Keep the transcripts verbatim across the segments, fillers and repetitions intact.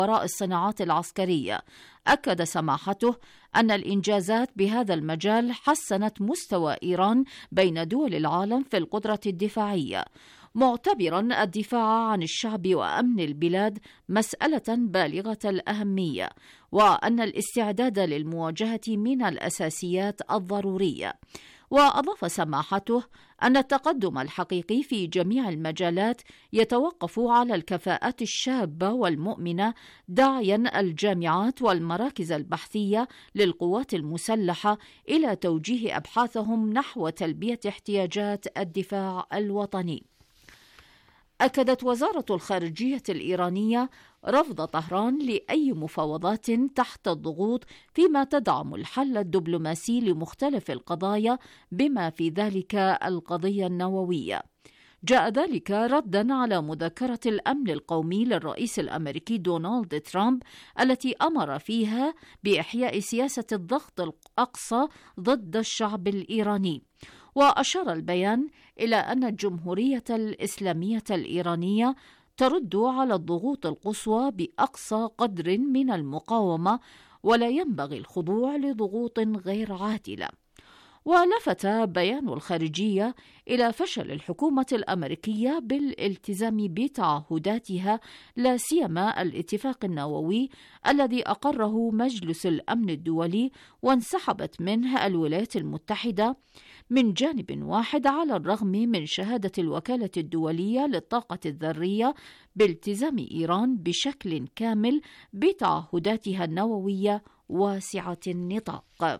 وراء الصناعات العسكرية. أكد سماحته أن الإنجازات بهذا المجال حسنت مستوى إيران بين دول العالم في القدرة الدفاعية، معتبرا الدفاع عن الشعب وأمن البلاد مسألة بالغة الأهمية، وأن الاستعداد للمواجهة من الأساسيات الضرورية. وأضاف سماحته أن التقدم الحقيقي في جميع المجالات يتوقف على الكفاءات الشابة والمؤمنة، داعيا الجامعات والمراكز البحثية للقوات المسلحة إلى توجيه أبحاثهم نحو تلبية احتياجات الدفاع الوطني. أكدت وزارة الخارجية الإيرانية رفض طهران لأي مفاوضات تحت الضغوط فيما تدعم الحل الدبلوماسي لمختلف القضايا بما في ذلك القضية النووية. جاء ذلك ردا على مذكرة الأمن القومي للرئيس الأمريكي دونالد ترامب التي أمر فيها بإحياء سياسة الضغط الأقصى ضد الشعب الإيراني. وأشار البيان إلى أن الجمهورية الإسلامية الإيرانية ترد على الضغوط القصوى بأقصى قدر من المقاومة، ولا ينبغي الخضوع لضغوط غير عادلة. ولفت بيان الخارجية إلى فشل الحكومة الأمريكية بالالتزام بتعهداتها، لا سيما الاتفاق النووي الذي أقره مجلس الأمن الدولي وانسحبت منه الولايات المتحدة من جانب واحد، على الرغم من شهادة الوكالة الدولية للطاقة الذرية بالتزام إيران بشكل كامل بتعهداتها النووية واسعة النطاق.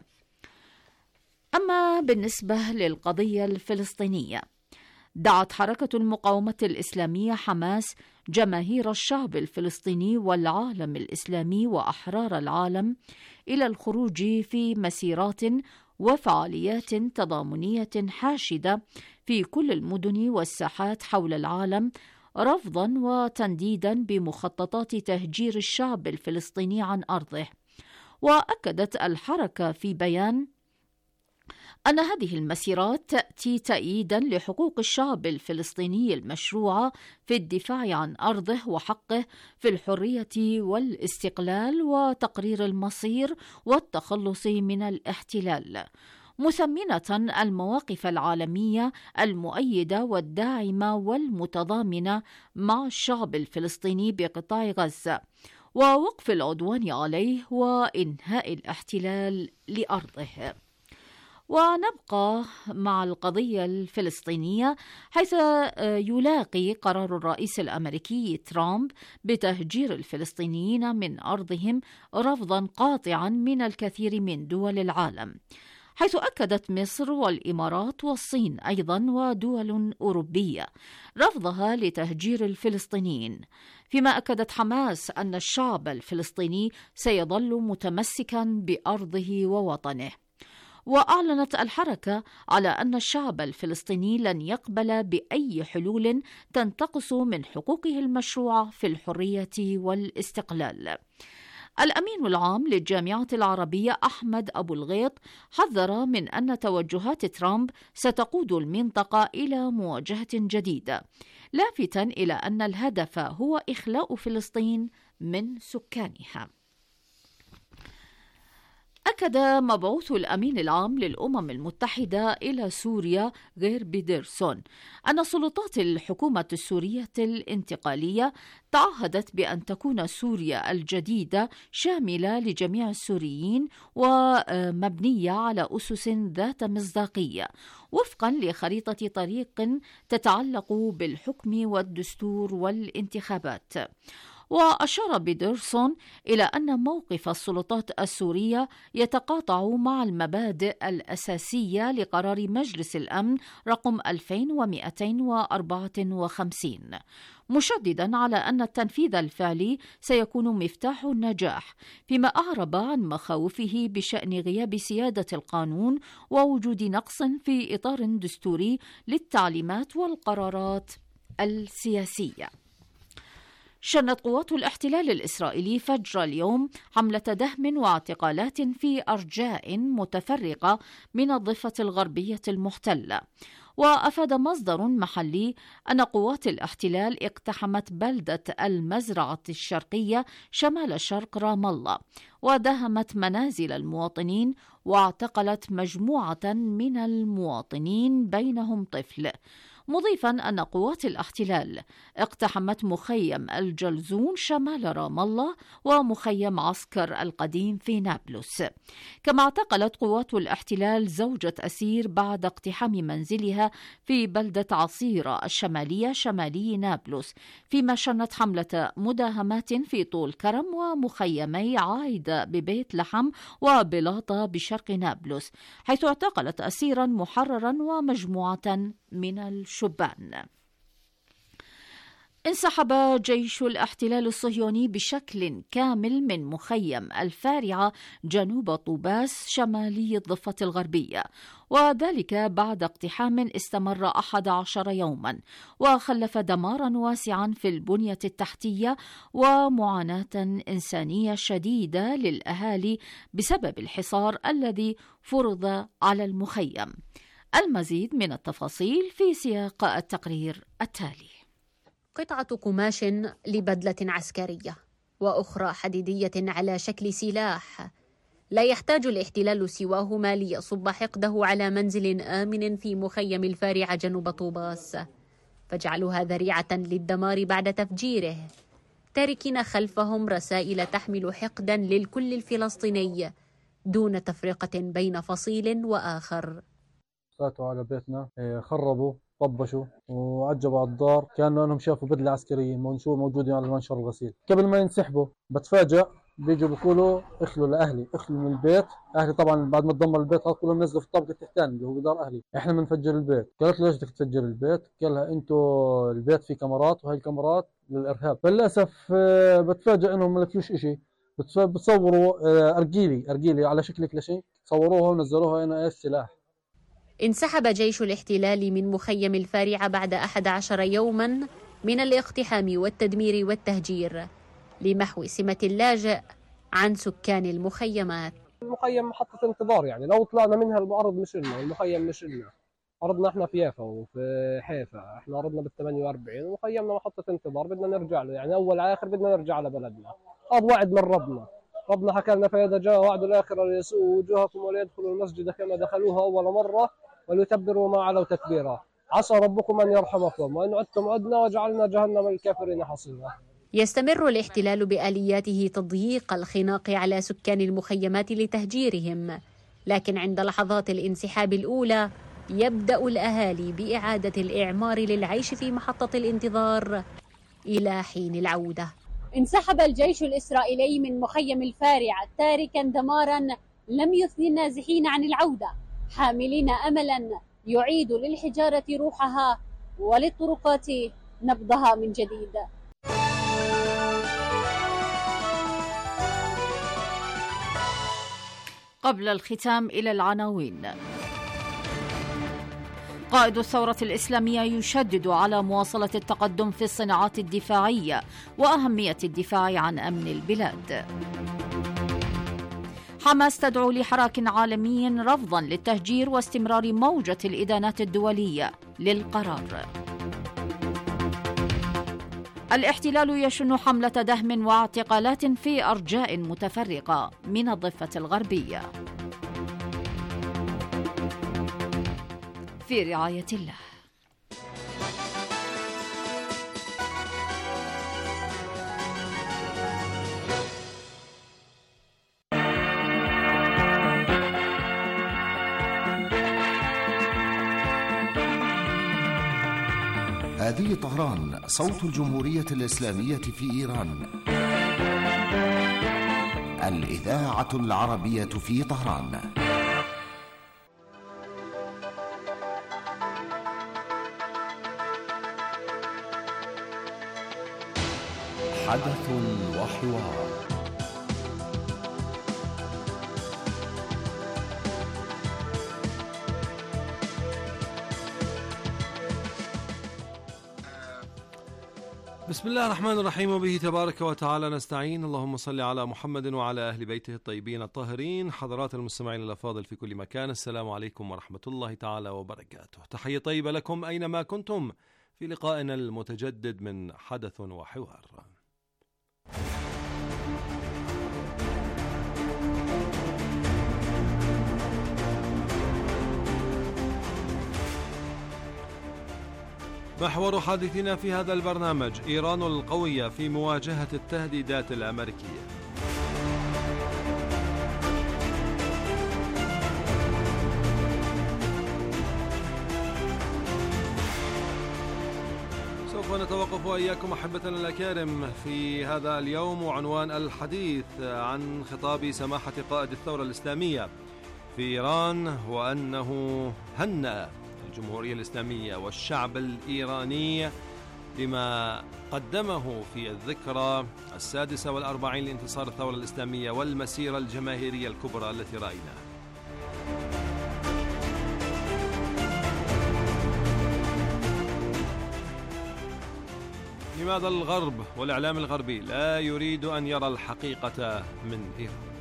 أما بالنسبة للقضية الفلسطينية، دعت حركة المقاومة الإسلامية حماس جماهير الشعب الفلسطيني والعالم الإسلامي وأحرار العالم إلى الخروج في مسيرات وفعاليات تضامنية حاشدة في كل المدن والساحات حول العالم، رفضا وتنديدا بمخططات تهجير الشعب الفلسطيني عن أرضه. وأكدت الحركة في بيان أن هذه المسيرات تأتي تأييدا لحقوق الشعب الفلسطيني المشروعة في الدفاع عن أرضه وحقه في الحرية والاستقلال وتقرير المصير والتخلص من الاحتلال، مثمنة المواقف العالمية المؤيدة والداعمة والمتضامنة مع الشعب الفلسطيني بقطاع غزة، ووقف العدوان عليه وإنهاء الاحتلال لأرضه. ونبقى مع القضية الفلسطينية، حيث يلاقي قرار الرئيس الأمريكي ترامب بتهجير الفلسطينيين من أرضهم رفضا قاطعا من الكثير من دول العالم، حيث أكدت مصر والإمارات والصين أيضا ودول أوروبية رفضها لتهجير الفلسطينيين، فيما أكدت حماس أن الشعب الفلسطيني سيظل متمسكا بأرضه ووطنه. وأعلنت الحركة على أن الشعب الفلسطيني لن يقبل بأي حلول تنتقص من حقوقه المشروعة في الحرية والاستقلال. الأمين العام للجامعة العربية أحمد أبو الغيط حذر من أن توجهات ترامب ستقود المنطقة إلى مواجهة جديدة، لافتا إلى أن الهدف هو إخلاء فلسطين من سكانها. أكد مبعوث الأمين العام للأمم المتحدة إلى سوريا غير بيدرسون أن سلطات الحكومة السورية الانتقالية تعهدت بأن تكون سوريا الجديدة شاملة لجميع السوريين ومبنية على أسس ذات مصداقية وفقا لخريطة طريق تتعلق بالحكم والدستور والانتخابات. وأشار بيدرسون إلى أن موقف السلطات السورية يتقاطع مع المبادئ الأساسية لقرار مجلس الأمن رقم ألفين ومئتين وأربعة وخمسين، مشددا على أن التنفيذ الفعلي سيكون مفتاح النجاح، فيما أعرب عن مخاوفه بشأن غياب سيادة القانون ووجود نقص في إطار دستوري للتعليمات والقرارات السياسية. شنت قوات الاحتلال الإسرائيلي فجر اليوم حملة دهم واعتقالات في أرجاء متفرقة من الضفة الغربية المحتلة، وأفاد مصدر محلي أن قوات الاحتلال اقتحمت بلدة المزرعة الشرقية شمال شرق رام الله، وداهمت منازل المواطنين واعتقلت مجموعة من المواطنين بينهم طفل، مضيفا أن قوات الاحتلال اقتحمت مخيم الجلزون شمال رام الله ومخيم عسكر القديم في نابلس. كما اعتقلت قوات الاحتلال زوجة أسير بعد اقتحام منزلها في بلدة عصيرة الشمالية شمالي نابلس، فيما شنت حملة مداهمات في طول كرم ومخيمي عايدة ببيت لحم وبلاطة بشرق نابلس، حيث اعتقلت أسيرا محررا ومجموعة من الشبان. انسحب جيش الاحتلال الصهيوني بشكل كامل من مخيم الفارعة جنوب طوباس شمالي الضفة الغربية، وذلك بعد اقتحام استمر أحد عشر يوما وخلف دمارا واسعا في البنية التحتية ومعاناة إنسانية شديدة للأهالي بسبب الحصار الذي فرض على المخيم. المزيد من التفاصيل في سياق التقرير التالي. قطعة قماش لبدلة عسكرية وأخرى حديدية على شكل سلاح، لا يحتاج الاحتلال سواهما ليصب حقده على منزل آمن في مخيم الفارعة جنوب طوباس، فجعلها ذريعة للدمار بعد تفجيره، تاركين خلفهم رسائل تحمل حقدا للكل الفلسطيني دون تفرقة بين فصيل وآخر. فاتوا على بيتنا، خربوا طبشوا وعجبوا على الدار، كانوا انهم شافوا بدله عسكريه موجودين على المنشر الغسيل. قبل ما ينسحبوا بتفاجئ بيجوا بيقولوا اخلوا لاهلي، اخلوا من البيت. اهلي طبعا بعد ما تدمر البيت هذا كلهم نزلوا في الطابق التحتاني اللي هو بدار اهلي، احنا بنفجر البيت. قالت له ليش بدك تفجر البيت؟ قال لها انتوا البيت فيه كاميرات وهي الكاميرات للارهاب. فللاسف بتفاجئ انهم ما لقيوش شيء، بتصوروا ارجيلي ارجيلي على شكل كلاشين، صوروها ونزلوها هنا ايش سلاح. انسحب جيش الاحتلال من مخيم الفارعة بعد أحد عشر يوما من الاقتحام والتدمير والتهجير لمحو سمة اللاجئ عن سكان المخيمات. المخيم محطة انتظار، يعني لو طلعنا منها الأرض مش لنا، المخيم مش لنا. أرضنا احنا في يافا وفي حيفا، احنا أرضنا بال ثمانية وأربعين ومخيمنا محطة انتظار، بدنا نرجع له، يعني أول على آخر بدنا نرجع لبلدنا. هذا وعد من ربنا، ربنا حكى لنا فإذا جاء وعد الآخرة ليسوءوا وجوهكم وليدخلوا المسجد كما دخلوها أول مرة وليتبروا ما علوا تتبيرا، عسى ربكم أن يرحمكم وإن عدتم عدنا وجعلنا جهنم للكافرين حصيرا. يستمر الاحتلال بآلياته تضييق الخناق على سكان المخيمات لتهجيرهم، لكن عند لحظات الانسحاب الأولى يبدأ الأهالي بإعادة الإعمار للعيش في محطة الانتظار إلى حين العودة. انسحب الجيش الإسرائيلي من مخيم الفارعة تاركا دمارا لم يثني النازحين عن العودة، حاملين أملا يعيد للحجارة روحها وللطرقات نبضها من جديد. قبل الختام إلى العناوين. قائد الثورة الإسلامية يشدد على مواصلة التقدم في الصناعات الدفاعية وأهمية الدفاع عن أمن البلاد. حماس تدعو لحراك عالمي رفضا للتهجير واستمرار موجة الإدانات الدولية للقرار. الاحتلال يشن حملة دهم واعتقالات في أرجاء متفرقة من الضفة الغربية. في رعاية الله. هذه طهران، صوت الجمهورية الإسلامية في إيران. الإذاعة العربية في طهران. حدث وحوار. بسم الله الرحمن الرحيم، وبه تبارك وتعالى نستعين. اللهم صل على محمد وعلى أهل بيته الطيبين الطاهرين. حضرات المستمعين الأفاضل في كل مكان، السلام عليكم ورحمة الله تعالى وبركاته. تحية طيبة لكم أينما كنتم في لقائنا المتجدد من حدث وحوار. محور حديثنا في هذا البرنامج: إيران القوية في مواجهة التهديدات الأمريكية. سوف نتوقف وإياكم أحبتنا الأكارم في هذا اليوم، وعنوان الحديث عن خطاب سماحة قائد الثورة الإسلامية في إيران، وأنه هنأ الجمهورية الإسلامية والشعب الإيراني بما قدمه في الذكرى السادسة والأربعين لانتصار الثورة الإسلامية والمسيرة الجماهيرية الكبرى التي رأيناها. لماذا الغرب والإعلام الغربي لا يريد أن يرى الحقيقة من إيران؟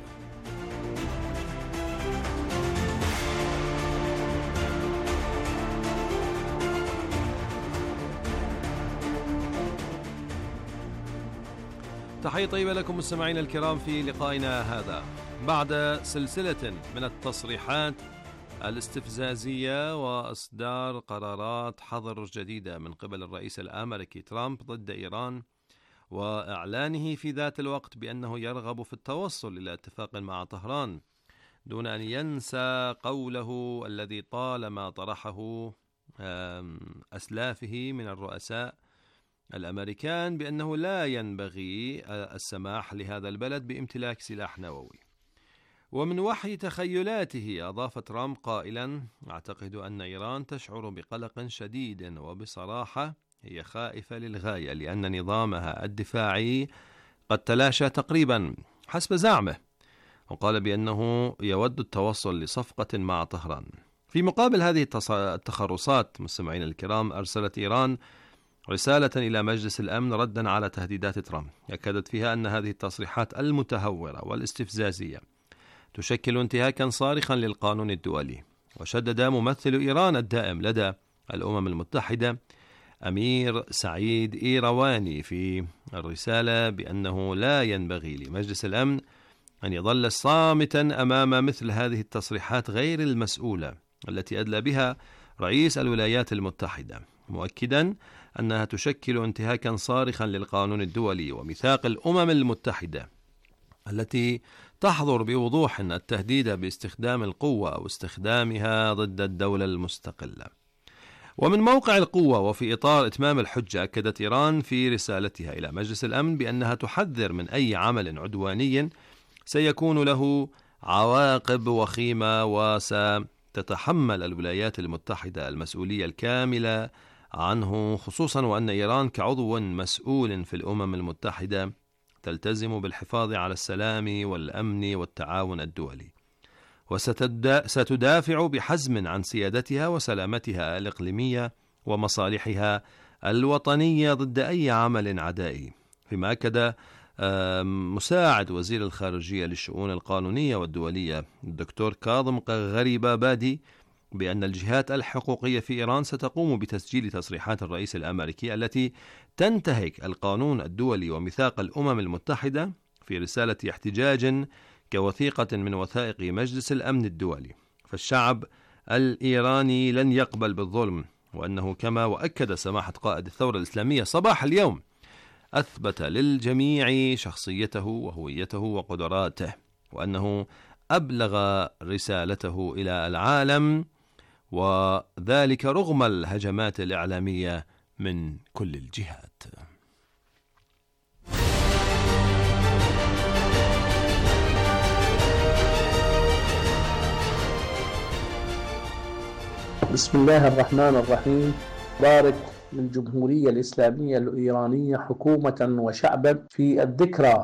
تحية طيبة لكم مستمعينا الكرام في لقائنا هذا بعد سلسلة من التصريحات الاستفزازية وإصدار قرارات حظر جديدة من قبل الرئيس الأمريكي ترامب ضد إيران، وإعلانه في ذات الوقت بأنه يرغب في التوصل إلى اتفاق مع طهران، دون أن ينسى قوله الذي طالما طرحه أسلافه من الرؤساء الأمريكان بأنه لا ينبغي السماح لهذا البلد بامتلاك سلاح نووي. ومن وحي تخيلاته أضاف ترامب قائلا: أعتقد أن إيران تشعر بقلق شديد، وبصراحة هي خائفة للغاية لأن نظامها الدفاعي قد تلاشى تقريبا حسب زعمه، وقال بأنه يود التوصل لصفقة مع طهران. في مقابل هذه التخرصات مستمعين الكرام، أرسلت إيران رسالة إلى مجلس الأمن ردا على تهديدات ترامب، أكدت فيها أن هذه التصريحات المتهورة والاستفزازية تشكل انتهاكا صارخا للقانون الدولي. وشدد ممثل إيران الدائم لدى الأمم المتحدة أمير سعيد إيرواني في الرسالة بأنه لا ينبغي لمجلس الأمن أن يظل صامتا أمام مثل هذه التصريحات غير المسؤولة التي أدلى بها رئيس الولايات المتحدة، مؤكدا أنها تشكل انتهاكا صارخا للقانون الدولي وميثاق الأمم المتحدة التي تحظر بوضوح التهديد باستخدام القوة أو استخدامها ضد الدولة المستقلة. ومن موقع القوة وفي إطار إتمام الحجة، أكدت إيران في رسالتها إلى مجلس الأمن بأنها تحذر من أي عمل عدواني سيكون له عواقب وخيمة، وستتحمل الولايات المتحدة المسؤولية الكاملة عنه، خصوصا وأن إيران كعضو مسؤول في الأمم المتحدة تلتزم بالحفاظ على السلام والأمن والتعاون الدولي، وستدافع بحزم عن سيادتها وسلامتها الإقليمية ومصالحها الوطنية ضد أي عمل عدائي. فيما أكد مساعد وزير الخارجية للشؤون القانونية والدولية الدكتور كاظم غريبابادي بأن الجهات الحقوقية في إيران ستقوم بتسجيل تصريحات الرئيس الأمريكي التي تنتهك القانون الدولي وميثاق الأمم المتحدة في رسالة احتجاج كوثيقة من وثائق مجلس الأمن الدولي. فالشعب الإيراني لن يقبل بالظلم، وأنه كما وأكد سماحة قائد الثورة الإسلامية صباح اليوم أثبت للجميع شخصيته وهويته وقدراته، وأنه أبلغ رسالته إلى العالم، وذلك رغم الهجمات الإعلامية من كل الجهات. بسم الله الرحمن الرحيم. بارك للجمهورية الإسلامية الإيرانية حكومة وشعبا في الذكرى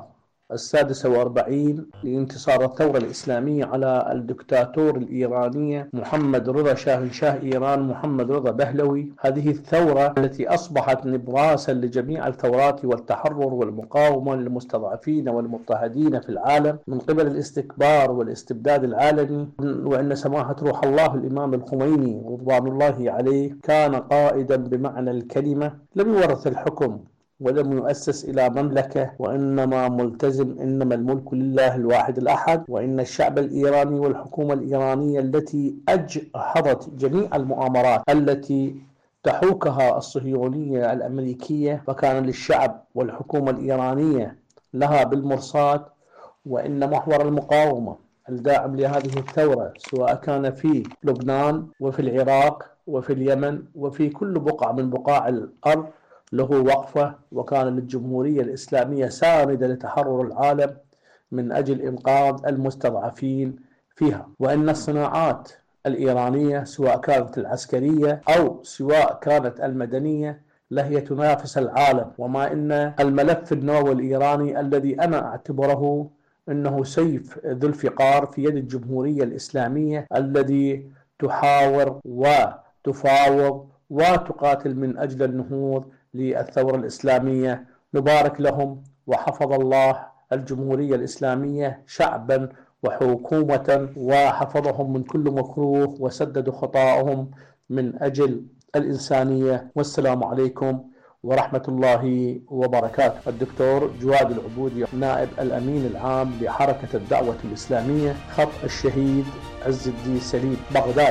السادسة والأربعين لانتصار الثورة الإسلامية على الدكتاتور الإيراني محمد رضا شاهنشاه إيران محمد رضا بهلوي. هذه الثورة التي أصبحت نبراسا لجميع الثورات والتحرر والمقاومة للمستضعفين والمضطهدين في العالم من قبل الاستكبار والاستبداد العالمي. وإن سماحة روح الله الإمام الخميني رضوان الله عليه كان قائدا بمعنى الكلمة، لم يورث الحكم ولم يؤسس إلى مملكة، وإنما ملتزم إنما الملك لله الواحد الأحد. وإن الشعب الإيراني والحكومة الإيرانية التي أجهضت جميع المؤامرات التي تحوكها الصهيونية الأمريكية، فكان للشعب والحكومة الإيرانية لها بالمرصاد. وإن محور المقاومة الداعم لهذه الثورة سواء كان في لبنان وفي العراق وفي اليمن وفي كل بقعة من بقاع الأرض له وقفة، وكان للجمهورية الإسلامية ساندة لتحرر العالم من أجل إنقاذ المستضعفين فيها. وإن الصناعات الإيرانية سواء كانت العسكرية أو سواء كانت المدنية لهي تنافس العالم. وما إن الملف النووي الإيراني الذي أنا أعتبره أنه سيف ذو الفقار في يد الجمهورية الإسلامية الذي تحاور وتفاوض وتقاتل من أجل النهوض للثورة الإسلامية. نبارك لهم، وحفظ الله الجمهورية الإسلامية شعبا وحكومة، وحفظهم من كل مكروه وسدد خطاهم من أجل الإنسانية. والسلام عليكم ورحمة الله وبركاته. الدكتور جواد العبودي، نائب الأمين العام لحركة الدعوة الإسلامية، خط الشهيد عز الدين سليم، بغداد.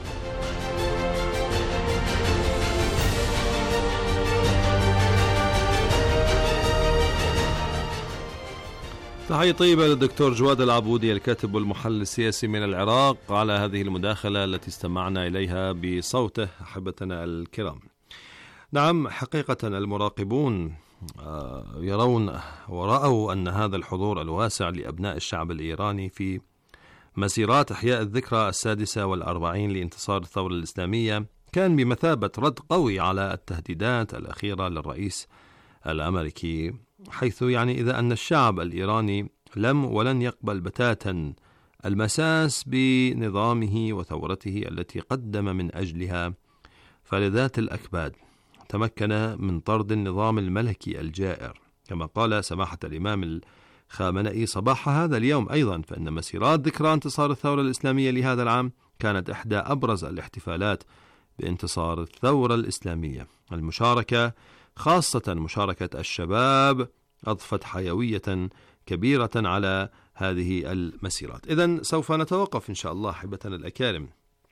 تحية طيبة للدكتور جواد العبودي الكاتب والمحلل السياسي من العراق على هذه المداخلة التي استمعنا إليها بصوته. أحبتنا الكرام، نعم حقيقة المراقبون يرون ورأوا أن هذا الحضور الواسع لأبناء الشعب الإيراني في مسيرات إحياء الذكرى السادسة والأربعين لانتصار الثورة الإسلامية كان بمثابة رد قوي على التهديدات الأخيرة للرئيس الأمريكي، حيث يعني إذا أن الشعب الإيراني لم ولن يقبل بتاتا المساس بنظامه وثورته التي قدم من أجلها، فلذات الأكباد تمكن من طرد النظام الملكي الجائر، كما قال سماحة الإمام الخامنئي صباح هذا اليوم أيضا، فإن مسيرات ذكرى انتصار الثورة الإسلامية لهذا العام كانت إحدى أبرز الاحتفالات بانتصار الثورة الإسلامية. المشاركة خاصة مشاركة الشباب أضفت حيوية كبيرة على هذه المسيرات. إذن سوف نتوقف إن شاء الله أحبتنا الأكارم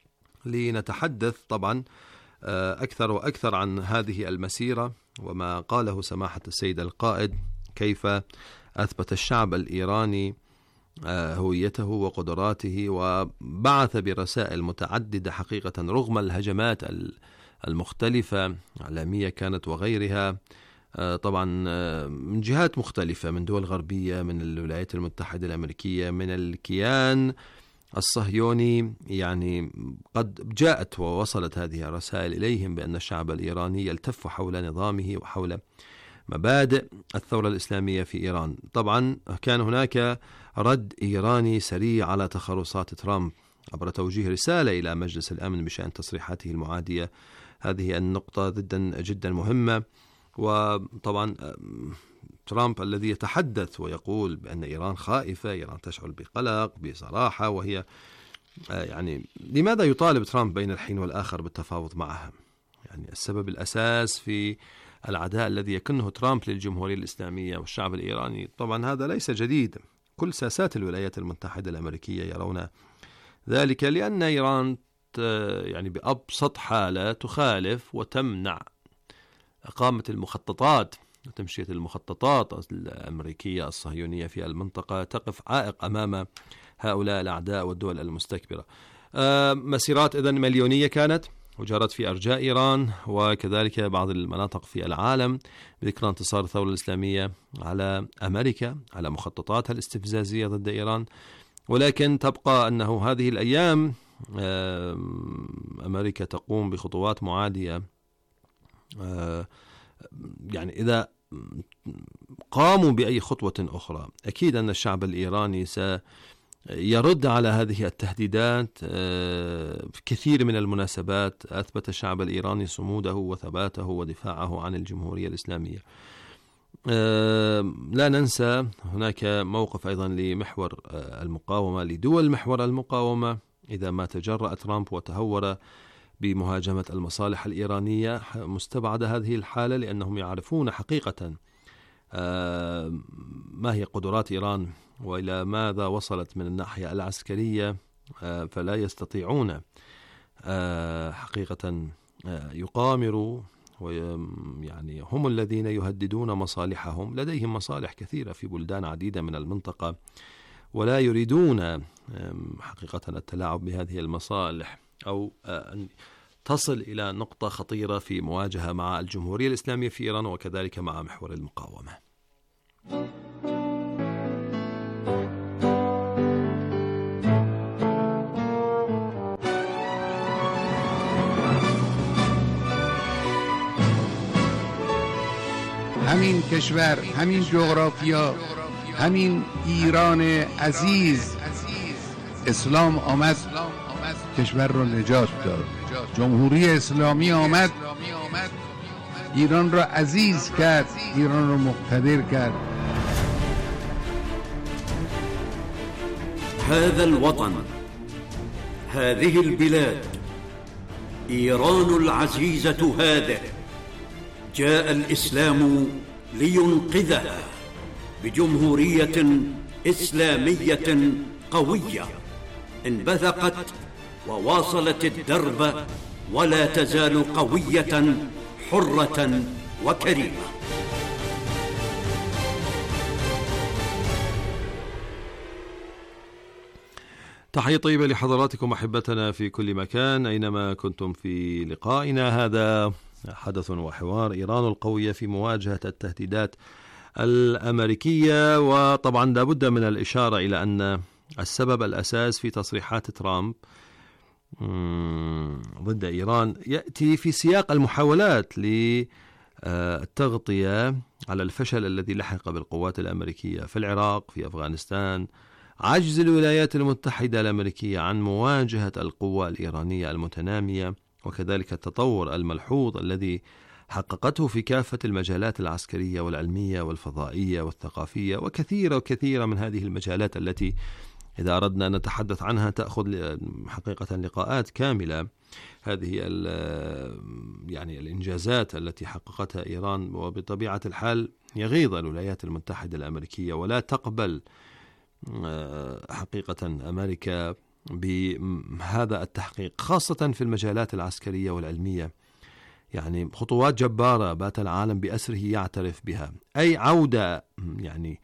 لنتحدث طبعا أكثر وأكثر عن هذه المسيرة وما قاله سماحة السيد القائد، كيف أثبت الشعب الإيراني هويته وقدراته وبعث برسائل متعددة حقيقة رغم الهجمات المختلفة إعلامية كانت وغيرها، طبعا من جهات مختلفة، من دول غربية، من الولايات المتحدة الأمريكية، من الكيان الصهيوني. يعني قد جاءت ووصلت هذه الرسائل إليهم بأن الشعب الإيراني يلتف حول نظامه وحول مبادئ الثورة الإسلامية في إيران. طبعا كان هناك رد إيراني سريع على تخرصات ترامب عبر توجيه رسالة إلى مجلس الأمن بشأن تصريحاته المعادية. هذه النقطة جدا جدا مهمة. وطبعا ترامب الذي يتحدث ويقول بأن إيران خائفة، إيران تشعر بقلق بصراحة، وهي يعني لماذا يطالب ترامب بين الحين والآخر بالتفاوض معها؟ يعني السبب الأساس في العداء الذي يكنه ترامب للجمهورية الإسلامية والشعب الإيراني، طبعا هذا ليس جديد، كل ساسات الولايات المتحدة الأمريكية يرون ذلك، لأن إيران يعني بأبسط حالة تخالف وتمنع إقامة المخططات وتمشية المخططات الأمريكية الصهيونية في المنطقة، تقف عائق أمام هؤلاء الأعداء والدول المستكبرة. مسيرات إذن مليونية كانت وجرت في أرجاء إيران وكذلك بعض المناطق في العالم بذكرى انتصار الثورة الإسلامية على أمريكا، على مخططاتها الاستفزازية ضد إيران. ولكن تبقى أنه هذه الأيام أمريكا تقوم بخطوات معادية. يعني إذا قاموا بأي خطوة أخرى أكيد أن الشعب الإيراني سيرد على هذه التهديدات. في كثير من المناسبات أثبت الشعب الإيراني صموده وثباته ودفاعه عن الجمهورية الإسلامية. لا ننسى هناك موقف أيضا لمحور المقاومة، لدول محور المقاومة، إذا ما تجرأ ترامب وتهور بمهاجمة المصالح الإيرانية مستبعدة هذه الحالة، لأنهم يعرفون حقيقة ما هي قدرات إيران وإلى ماذا وصلت من الناحية العسكرية، فلا يستطيعون حقيقة يقامروا، ويعني هم الذين يهددون مصالحهم. لديهم مصالح كثيرة في بلدان عديدة من المنطقة، ولا يريدون حقيقة التلاعب بهذه المصالح أو أن تصل إلى نقطة خطيرة في مواجهة مع الجمهورية الإسلامية في إيران وكذلك مع محور المقاومة. همین کشور، همین جغرافیا، همین ایران عزیز، اسلام آمد کشور را نجات داد. جمهوری اسلامی آمد ایران را عزیز کرد، ایران را مقتدر کرد. هذا الوطن، هذه البلاد، إيران العزيزة هذه، جاء الإسلام لينقذها بجمهورية إسلامية قوية انبثقت وواصلت الدرب ولا تزال قوية حرة وكريمة. تحية طيبة لحضراتكم أحبتنا في كل مكان أينما كنتم في لقائنا هذا. حدث وحوار إيران القوية في مواجهة التهديدات الأمريكية. وطبعا لابد من الإشارة إلى أن السبب الأساس في تصريحات ترامب ضد إيران يأتي في سياق المحاولات للتغطية على الفشل الذي لحق بالقوات الأمريكية في العراق، في أفغانستان، عجز الولايات المتحدة الأمريكية عن مواجهة القوى الإيرانية المتنامية، وكذلك التطور الملحوظ الذي حققته في كافة المجالات العسكرية والعلمية والفضائية والثقافية وكثيرة وكثيرة من هذه المجالات التي إذا أردنا أن نتحدث عنها تأخذ حقيقة لقاءات كاملة. هذه يعني الإنجازات التي حققتها إيران، وبطبيعة الحال يغيظ الولايات المتحدة الأمريكية ولا تقبل حقيقة أمريكا بهذا التحقيق، خاصة في المجالات العسكرية والعلمية. يعني خطوات جبارة بات العالم بأسره يعترف بها. أي عودة يعني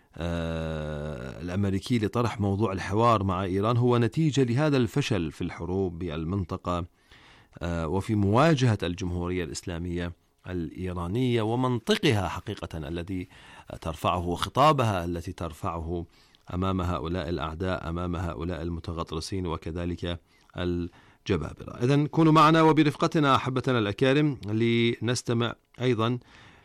آه الأمريكي لطرح موضوع الحوار مع إيران هو نتيجة لهذا الفشل في الحروب بالمنطقة آه وفي مواجهة الجمهورية الإسلامية الإيرانية ومنطقها حقيقة الذي ترفعه، وخطابها التي ترفعه أمام هؤلاء الأعداء، أمام هؤلاء المتغطرسين وكذلك الجبابرة. إذن كونوا معنا وبرفقتنا أحبتنا الأكارم لنستمع أيضا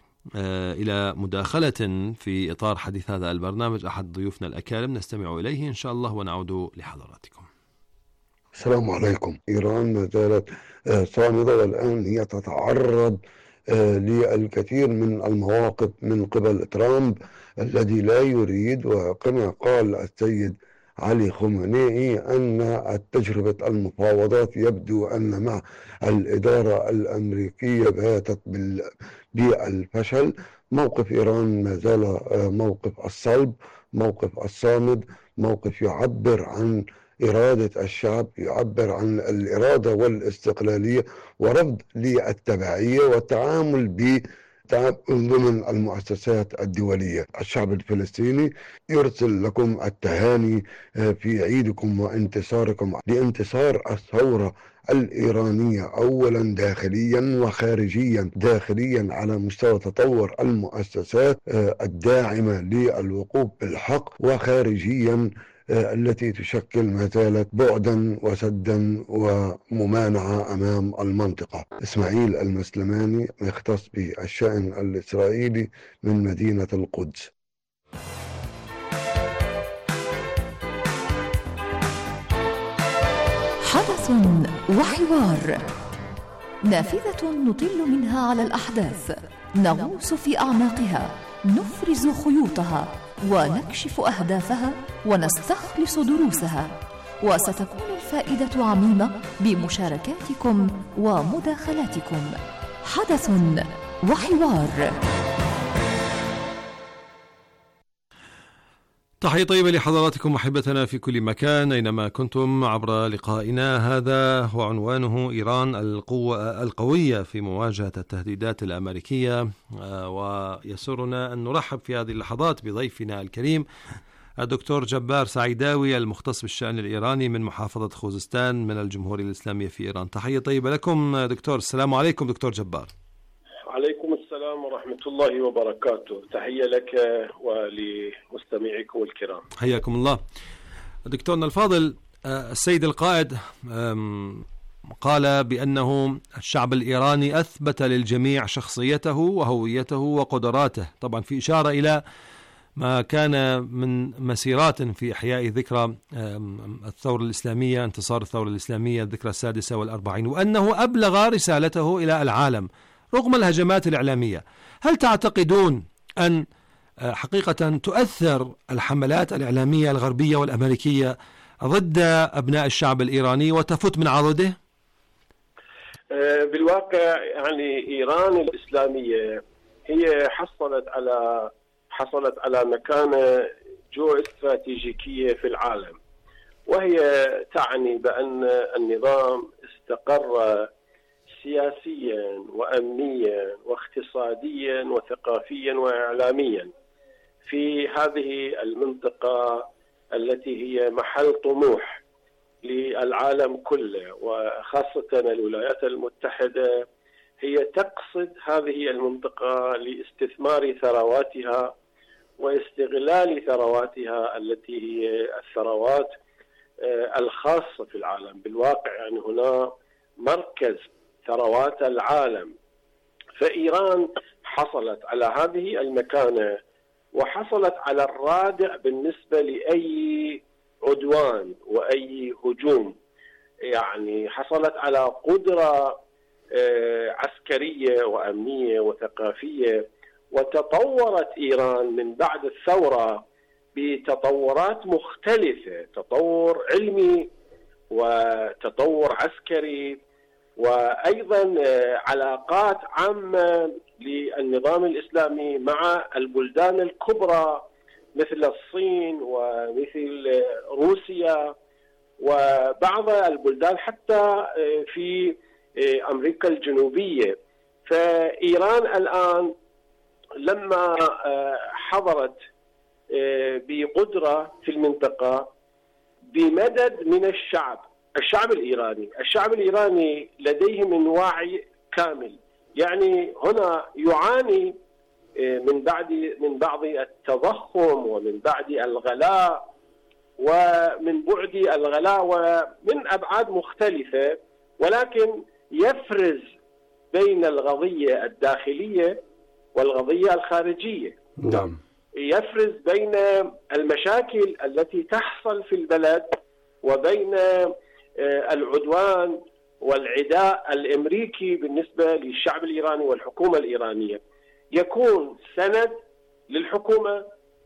إلى مداخلة في إطار حديث هذا البرنامج أحد ضيوفنا الأكارم نستمع إليه إن شاء الله ونعود لحضراتكم. السلام عليكم. إيران ما زالت صامدة، والآن هي تتعرض للكثير من المواقف من قبل ترامب الذي لا يريد، وكما قال السيد علي خميني أن تجربة المفاوضات يبدو أن مع الإدارة الأمريكية باتت بالفشل. موقف إيران ما زال موقف الصلب، موقف الصامد، موقف يعبر عن إرادة الشعب، يعبر عن الإرادة والاستقلالية ورفض للتبعية والتعامل ب ضمن المؤسسات الدولية. الشعب الفلسطيني يرسل لكم التهاني في عيدكم وانتصاركم لانتصار الثورة الإيرانية، أولا داخليا وخارجيا. داخليا على مستوى تطور المؤسسات الداعمة للوقوف بالحق، وخارجيا التي تشكل ما زالت بعدا وسدا وممانعة أمام المنطقة. إسماعيل المسلماني، يختص بالشأن الإسرائيلي من مدينة القدس. حدث وحوار، نافذة نطل منها على الأحداث، نغوص في أعماقها، نفرز خيوطها ونكشف أهدافها ونستخلص دروسها، وستكون الفائدة عميمة بمشاركاتكم ومداخلاتكم. حدث وحوار. تحية طيبة لحضراتكم أحبتنا في كل مكان أينما كنتم عبر لقائنا هذا، وعنوانه إيران القوة القوية في مواجهة التهديدات الأمريكية. ويسرنا أن نرحب في هذه اللحظات بضيفنا الكريم الدكتور جبار سعيداوي، المختص بالشأن الإيراني من محافظة خوزستان من الجمهورية الإسلامية في إيران. تحية طيبة لكم دكتور. السلام عليكم دكتور جبار. عليكم السلام ورحمة الله وبركاته. تحية لك ولمستمعيكم الكرام. حياكم الله. دكتورنا الفاضل، السيد القائد قال بأنه الشعب الإيراني أثبت للجميع شخصيته وهويته وقدراته، طبعا في إشارة إلى ما كان من مسيرات في إحياء ذكرى الثورة الإسلامية، انتصار الثورة الإسلامية الذكرى السادسة والأربعين، وأنه أبلغ رسالته إلى العالم رغم الهجمات الإعلامية. هل تعتقدون أن حقيقة تؤثر الحملات الإعلامية الغربية والأمريكية ضد أبناء الشعب الإيراني وتفت من عضده؟ بالواقع يعني إيران الإسلامية هي حصلت على حصلت على مكانة جو استراتيجية في العالم، وهي تعني بأن النظام استقر سياسيا وأمنيا واقتصاديا وثقافيا وإعلاميا في هذه المنطقة التي هي محل طموح للعالم كله، وخاصة الولايات المتحدة هي تقصد هذه المنطقة لاستثمار ثرواتها واستغلال ثرواتها التي هي الثروات الخاصة في العالم. بالواقع يعني هنا مركز ثروات العالم، فإيران حصلت على هذه المكانة وحصلت على الرادع بالنسبة لأي عدوان وأي هجوم. يعني حصلت على قدرة عسكرية وأمنية وثقافية، وتطورت إيران من بعد الثورة بتطورات مختلفة، تطور علمي وتطور عسكري، وأيضا علاقات عامة للنظام الإسلامي مع البلدان الكبرى مثل الصين ومثل روسيا وبعض البلدان حتى في أمريكا الجنوبية. فإيران الآن لما حضرت بقدرة في المنطقة بمدد من الشعب الشعب الإيراني الشعب الإيراني لديه من وعي كامل، يعني هنا يعاني من بعد من بعض التضخم ومن بعد الغلاء ومن بعد الغلاء ومن أبعاد مختلفة، ولكن يفرز بين القضية الداخلية والقضية الخارجية. نعم. يفرز بين المشاكل التي تحصل في البلد وبين العدوان والعداء الأمريكي بالنسبة للشعب الإيراني والحكومة الإيرانية. يكون سند للحكومة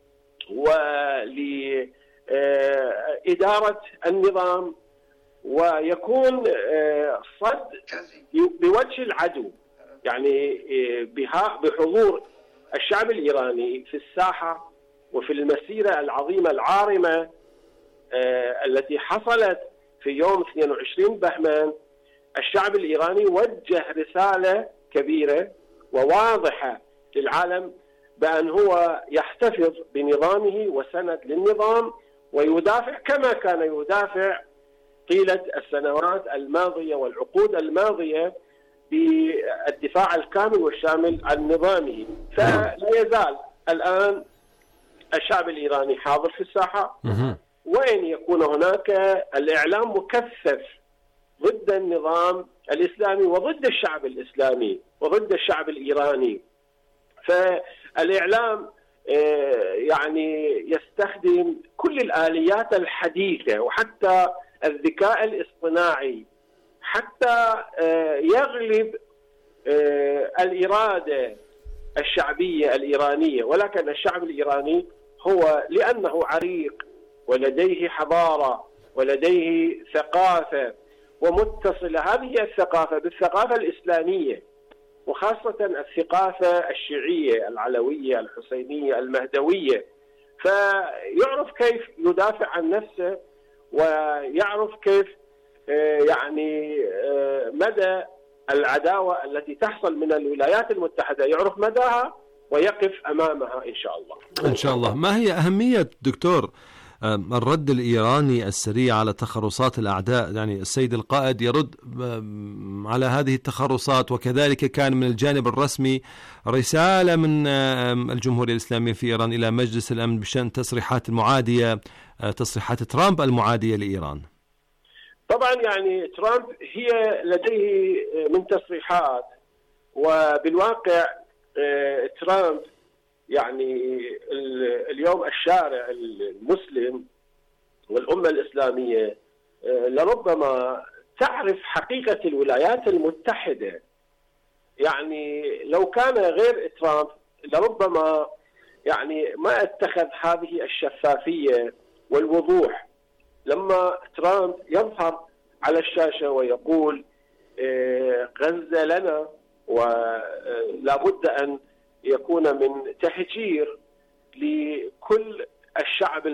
ولإدارة النظام، ويكون صد بوجه العدو، يعني بحضور الشعب الإيراني في الساحة وفي المسيرة العظيمة العارمة التي حصلت في يوم اثنين وعشرين بهمان. الشعب الإيراني وجه رسالة كبيرة وواضحة للعالم بأن هو يحتفظ بنظامه وسند للنظام ويدافع كما كان يدافع طيلة السنوات الماضية والعقود الماضية بالدفاع الكامل والشامل عن نظامه. فلا يزال الآن الشعب الإيراني حاضر في الساحة، وين يكون هناك الإعلام مكثف ضد النظام الإسلامي وضد الشعب الإسلامي وضد الشعب الإيراني. فالإعلام يعني يستخدم كل الآليات الحديثة وحتى الذكاء الاصطناعي حتى يغلب الإرادة الشعبية الإيرانية. ولكن الشعب الإيراني هو لأنه عريق ولديه حضارة ولديه ثقافة ومتصلة هذه الثقافة بالثقافة الإسلامية، وخاصة الثقافة الشيعية العلوية الحسينية المهدوية، فيعرف كيف يدافع عن نفسه ويعرف كيف يعني مدى العداوة التي تحصل من الولايات المتحدة، يعرف مداها ويقف أمامها إن شاء الله. إن شاء الله. ما هي أهمية دكتور الرد الإيراني السريع على تخرصات الأعداء؟ يعني السيد القائد يرد على هذه التخرصات، وكذلك كان من الجانب الرسمي رسالة من الجمهورية الإسلامية في إيران إلى مجلس الأمن بشأن تصريحات المعادية، تصريحات ترامب المعادية لإيران. طبعا يعني ترامب هي لديه من تصريحات، وبالواقع ترامب يعني اليوم الشارع المسلم والأمة الإسلامية لربما تعرف حقيقة الولايات المتحدة. يعني لو كان غير ترامب لربما يعني ما اتخذ هذه الشفافية والوضوح. لما ترامب يظهر على الشاشة ويقول غزة لنا ولا بد أن يكون من تهجير لكل الشعب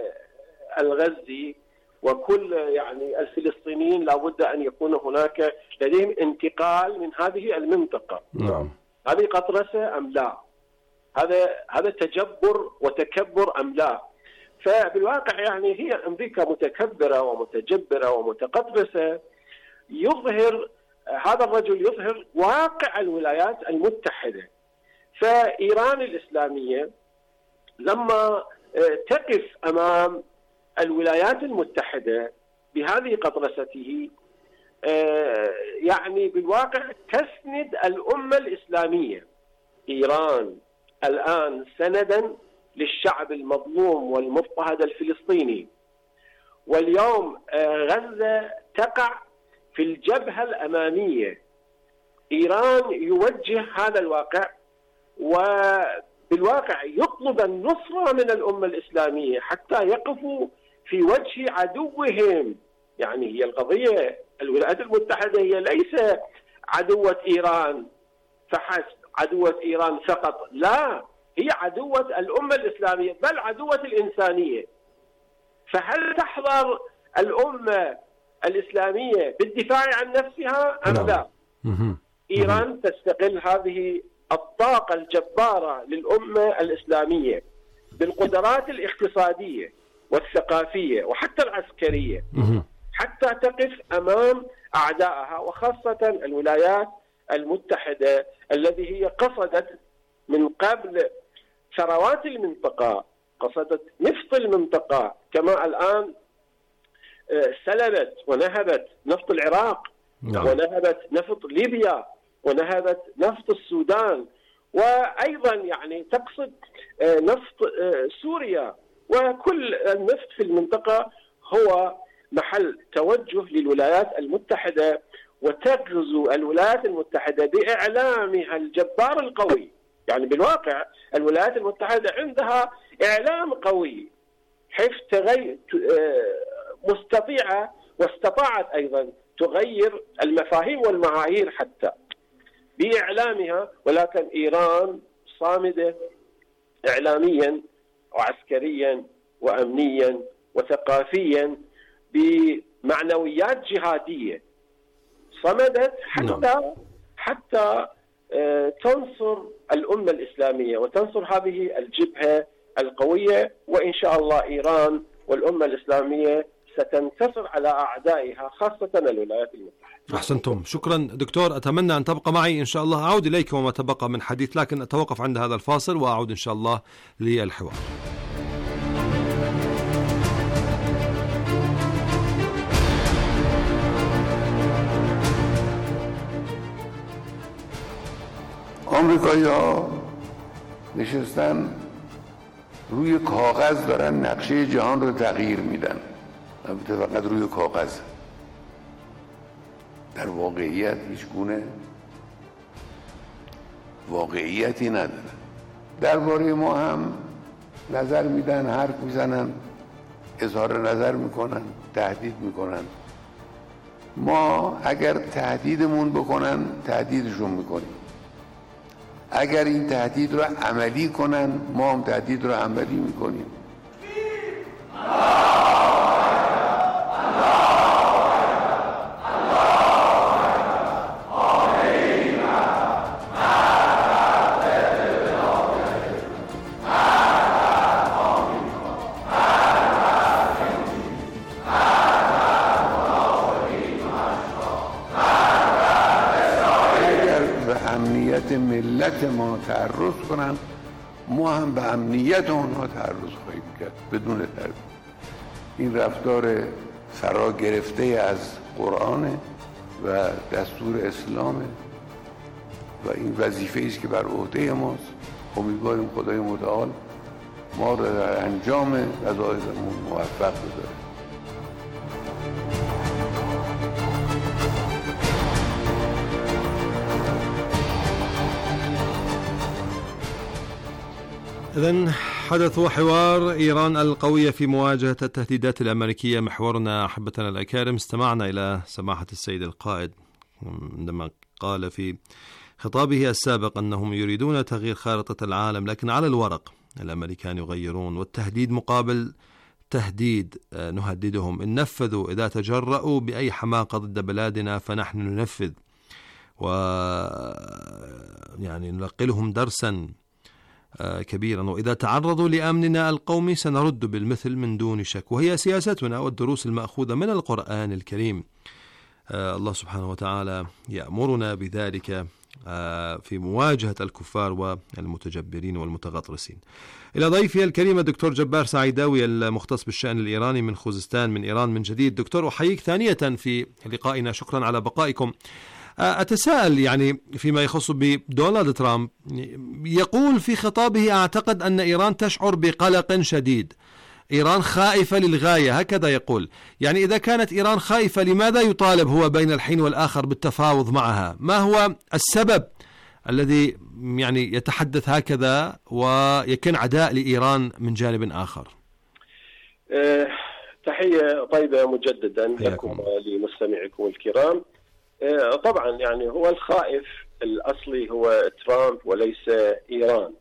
الغزي وكل يعني الفلسطينيين، لا بد أن يكون هناك لديهم انتقال من هذه المنطقة. نعم. هذه قطرسة أم لا؟ هذا هذا تجبر وتكبر أم لا؟ فبالواقع يعني هي أمريكا متكبرة ومتجبرة ومتقطرسة. يظهر هذا الرجل يظهر واقع الولايات المتحدة. فإيران الإسلامية لما تقف أمام الولايات المتحدة بهذه قطرسته يعني بالواقع تسند الأمة الإسلامية. إيران الآن سندا للشعب المظلوم والمضطهد الفلسطيني، واليوم غزة تقع في الجبهة الأمامية. إيران يوجه هذا الواقع وبالواقع يطلب النصرة من الأمة الإسلامية حتى يقفوا في وجه عدوهم. يعني هي القضية الولايات المتحدة هي ليس عدوة إيران فحسب، عدوة إيران فقط، لا، هي عدوة الأمة الإسلامية بل عدوة الإنسانية. فهل تحضر الأمة الإسلامية بالدفاع عن نفسها أم لا؟ إيران تستغل هذه الطاقة الجبارة للأمة الإسلامية بالقدرات الاقتصادية والثقافية وحتى العسكرية حتى تقف أمام أعدائها، وخاصة الولايات المتحدة التي هي قصدت من قبل ثروات المنطقة، قصدت نفط المنطقة، كما الآن سلبت ونهبت نفط العراق ونهبت نفط ليبيا ونهبت نفط السودان، وأيضا يعني تقصد نفط سوريا. وكل النفط في المنطقة هو محل توجه للولايات المتحدة، وتغزو الولايات المتحدة بإعلامها الجبار القوي. يعني بالواقع الولايات المتحدة عندها إعلام قوي حيث تغير مستطيعة واستطاعت أيضا تغير المفاهيم والمعايير حتى بإعلامها، ولكن إيران صامدة إعلاميا وعسكريا وأمنيا وثقافيا بمعنويات جهادية. صمدت حتى حتى تنصر الأمة الإسلامية وتنصر هذه الجبهة القوية، وإن شاء الله إيران والأمة الإسلامية ستنتصر على أعدائها خاصة الولايات المتحدة. أحسنتم، شكرا دكتور. أتمنى أن تبقى معي إن شاء الله، أعود إليك وما تبقى من حديث، لكن أتوقف عند هذا الفاصل وأعود إن شاء الله للحوار. آمریکایی ها نشستن روی کاغذ دارن نقشه جهان رو تغییر میدن، البته فقط روی کاغذ، در واقعیت هیچ گونه واقعیتی نداره. درباره ما هم نظر میدن، حرف میزنن، اظهار نظر میکنن، تهدید میکنن. ما اگر تهدیدمون بکنن تهدیدشون میکنیم، اگر این تهدید رو عملی کنن ما هم تهدید رو عملی میکنیم. ملت ما تعرض کنن ما هم به امنیت اونها تعرض خواهیم کرد بدون تردید. این رفتار فرا گرفته از قرآن و دستور اسلامه و این وظیفه است که بر عهده ماست. امیدواریم خدای متعال ما را در انجام وظایفمون موفق بداره. إذن حدث وحوار إيران القوية في مواجهة التهديدات الأمريكية محورنا أحبتنا الأكارم. استمعنا إلى سماحة السيد القائد عندما قال في خطابه السابق أنهم يريدون تغيير خارطة العالم، لكن على الورق الأمريكان يغيرون، والتهديد مقابل تهديد. نهددهم إن نفذوا، إذا تجرؤوا بأي حماقة ضد بلادنا فنحن ننفذ، و يعني نلقلهم درسا كبيرا، وإذا تعرضوا لأمننا القومي سنرد بالمثل من دون شك، وهي سياستنا والدروس المأخوذة من القرآن الكريم. الله سبحانه وتعالى يأمرنا بذلك في مواجهة الكفار والمتجبرين والمتغطرسين. إلى ضيفي الكريم الدكتور جبار سعيداوي المختص بالشأن الإيراني من خوزستان من إيران من جديد. دكتور أحييك ثانية في لقائنا، شكرا على بقائكم. أتساءل يعني فيما يخص بدونالد ترامب، يقول في خطابه أعتقد أن إيران تشعر بقلق شديد، إيران خائفة للغاية، هكذا يقول. يعني إذا كانت إيران خائفة لماذا يطالب هو بين الحين والآخر بالتفاوض معها؟ ما هو السبب الذي يعني يتحدث هكذا ويكن عداء لإيران من جانب آخر؟ أه تحية طيبة مجددا لكم ولمستمعيكم الكرام. طبعا يعني هو الخائف الأصلي هو ترامب وليس إيران،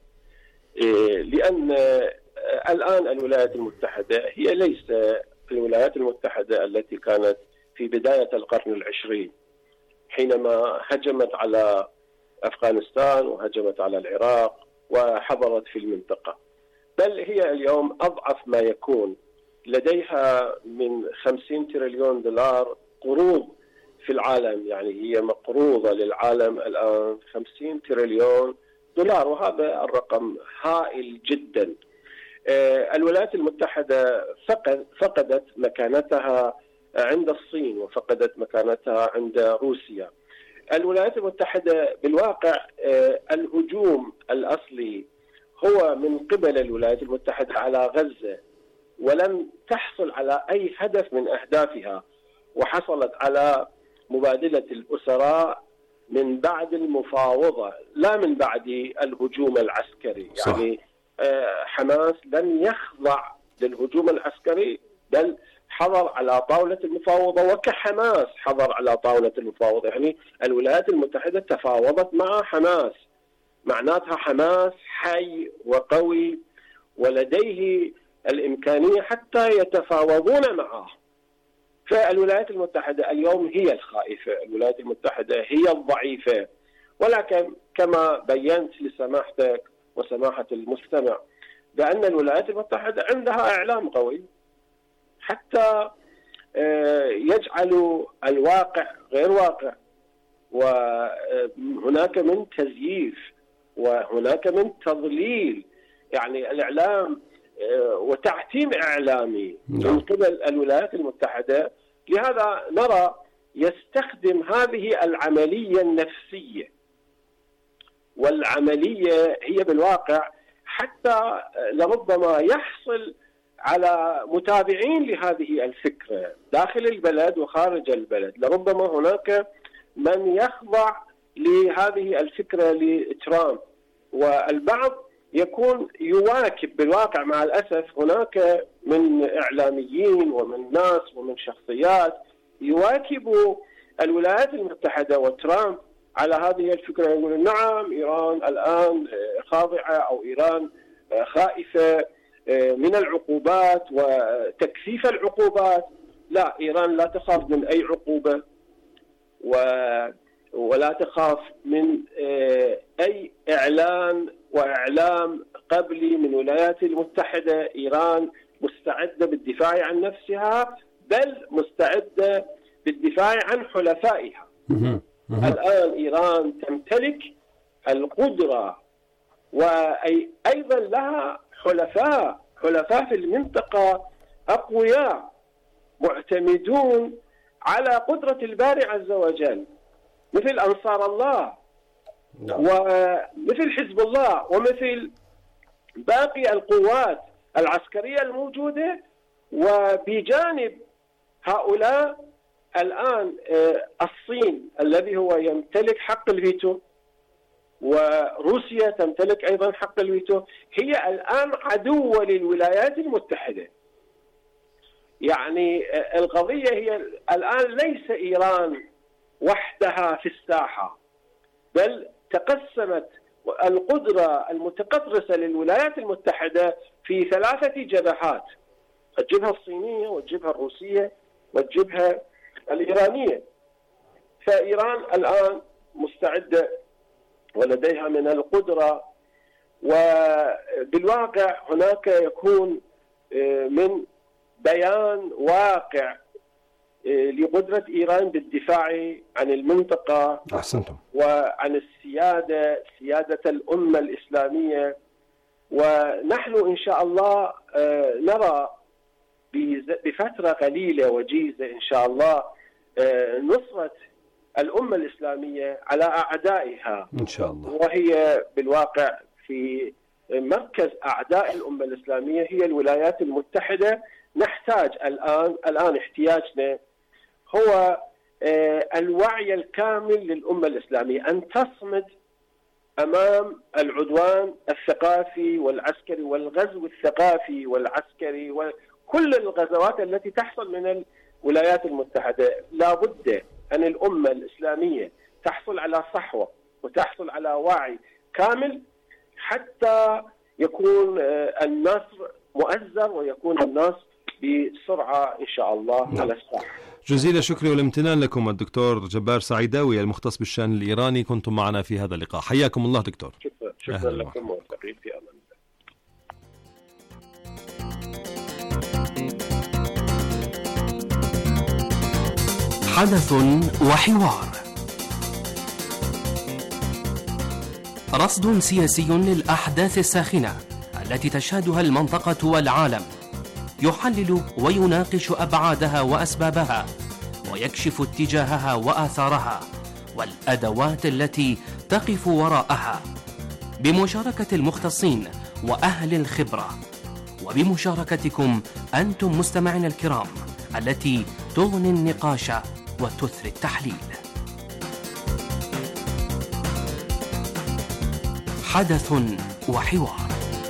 لأن الآن الولايات المتحدة هي ليس الولايات المتحدة التي كانت في بداية القرن العشرين حينما هجمت على أفغانستان وهجمت على العراق وحضرت في المنطقة، بل هي اليوم أضعف ما يكون، لديها من خمسين تريليون دولار قروض في العالم، يعني هي مقروضة للعالم الآن خمسين تريليون دولار، وهذا الرقم هائل جدا. الولايات المتحدة فقدت مكانتها عند الصين وفقدت مكانتها عند روسيا. الولايات المتحدة بالواقع الهجوم الأصلي هو من قبل الولايات المتحدة على غزة، ولم تحصل على أي هدف من أهدافها، وحصلت على مبادلة الأسراء من بعد المفاوضة لا من بعد الهجوم العسكري. صح. يعني حماس لم يخضع للهجوم العسكري بل حضر على طاولة المفاوضة، وكحماس حضر على طاولة المفاوضة. يعني الولايات المتحدة تفاوضت مع حماس، معناتها حماس حي وقوي ولديه الإمكانية حتى يتفاوضون معه. فالولايات المتحدة اليوم هي الخائفة، الولايات المتحدة هي الضعيفة، ولكن كما بينت لسماحتك وسماحة المستمع بأن الولايات المتحدة عندها إعلام قوي حتى يجعل الواقع غير واقع، وهناك من تزييف وهناك من تضليل، يعني الإعلام وتعتيم إعلامي من قبل الولايات المتحدة. لهذا نرى يستخدم هذه العملية النفسية والعملية هي بالواقع حتى لربما يحصل على متابعين لهذه الفكرة داخل البلد وخارج البلد. لربما هناك من يخضع لهذه الفكرة لترامب، والبعض يكون يواكب. بالواقع مع الأسف هناك من إعلاميين ومن ناس ومن شخصيات يواكبوا الولايات المتحدة وترامب على هذه الفكرة، يقولون نعم إيران الآن خاضعة أو إيران خائفة من العقوبات وتكثيف العقوبات. لا، إيران لا تخاف من أي عقوبة ولا تخاف من أي إعلان وإعلام قبلي من الولايات المتحدة. إيران مستعدة بالدفاع عن نفسها، بل مستعدة بالدفاع عن حلفائها. الآن إيران تمتلك القدرة وأيضا لها حلفاء حلفاء في المنطقة أقوياء معتمدون على قدرة الباري عز وجل، مثل أنصار الله ومثل حزب الله ومثل باقي القوات العسكرية الموجودة. وبجانب هؤلاء الآن الصين الذي هو يمتلك حق الفيتو، وروسيا تمتلك أيضا حق الفيتو، هي الآن عدوة للولايات المتحدة. يعني القضية هي الآن ليس إيران وحدها في الساحة، بل تقسمت القدرة المتقطرسة للولايات المتحدة في ثلاثة جبهات: الجبهة الصينية والجبهة الروسية والجبهة الإيرانية. فإيران الآن مستعدة ولديها من القدرة، وبالواقع هناك يكون من بيان واقع لقدرة إيران بالدفاع عن المنطقة أحسنتم. وعن السيادة سيادة الأمة الإسلامية. ونحن إن شاء الله نرى بفترة قليلة وجيزة إن شاء الله نصرة الأمة الإسلامية على أعدائها إن شاء الله، وهي بالواقع في مركز أعداء الأمة الإسلامية هي الولايات المتحدة. نحتاج الآن الآن احتياجنا هو الوعي الكامل للأمة الإسلامية أن تصمد أمام العدوان الثقافي والعسكري والغزو الثقافي والعسكري وكل الغزوات التي تحصل من الولايات المتحدة. لا بد أن الأمة الإسلامية تحصل على صحوة وتحصل على وعي كامل حتى يكون النصر مؤزر ويكون النصر بسرعة إن شاء الله نعم. على الساحة. جزيل الشكر والامتنان لكم الدكتور جبار سعيداوي المختص بالشأن الإيراني، كنتم معنا في هذا اللقاء. حياكم الله دكتور. شكرا, شكرا لكم والتقييد في أمان الله. حدث وحوار، رصد سياسي للأحداث الساخنة التي تشهدها المنطقة والعالم، يحلل ويناقش أبعادها وأسبابها، ويكشف اتجاهها وآثارها والأدوات التي تقف وراءها، بمشاركة المختصين وأهل الخبرة، وبمشاركتكم أنتم مستمعين الكرام التي تغني النقاش وتثري التحليل. حدث وحوار.